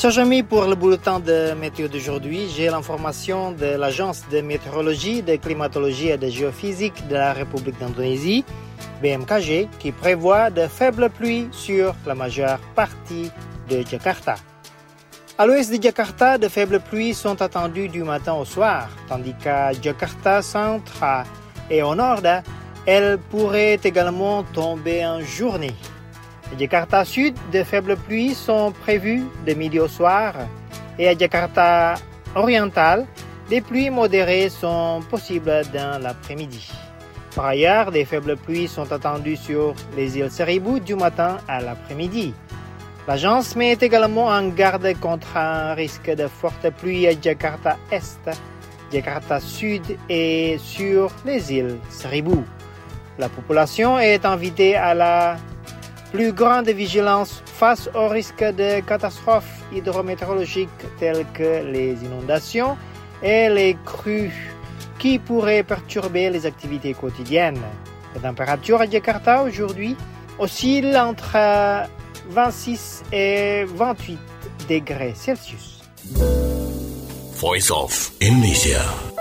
Chers amis, pour le bulletin de météo d'aujourd'hui, j'ai l'information de l'Agence de météorologie, de climatologie et de géophysique de la République d'Indonésie, BMKG, qui prévoit de faibles pluies sur la majeure partie de Jakarta. À l'ouest de Jakarta, de faibles pluies sont attendues du matin au soir, tandis qu'à Jakarta Centre et au nord, elles pourraient également tomber en journée. À Jakarta Sud, de faibles pluies sont prévues de midi au soir et à Jakarta Oriental, des pluies modérées sont possibles dans l'après-midi. Par ailleurs, des faibles pluies sont attendues sur les îles Seribu du matin à l'après-midi. L'agence met également en garde contre un risque de fortes pluies à Jakarta Est, Jakarta Sud et sur les îles Seribu. La population est invitée à la plus grande vigilance face au risque de catastrophes hydrométéorologiques telles que les inondations et les crues qui pourraient perturber les activités quotidiennes. La température à Jakarta aujourd'hui oscille entre 26 et 28 degrés Celsius. Voice of Indonesia.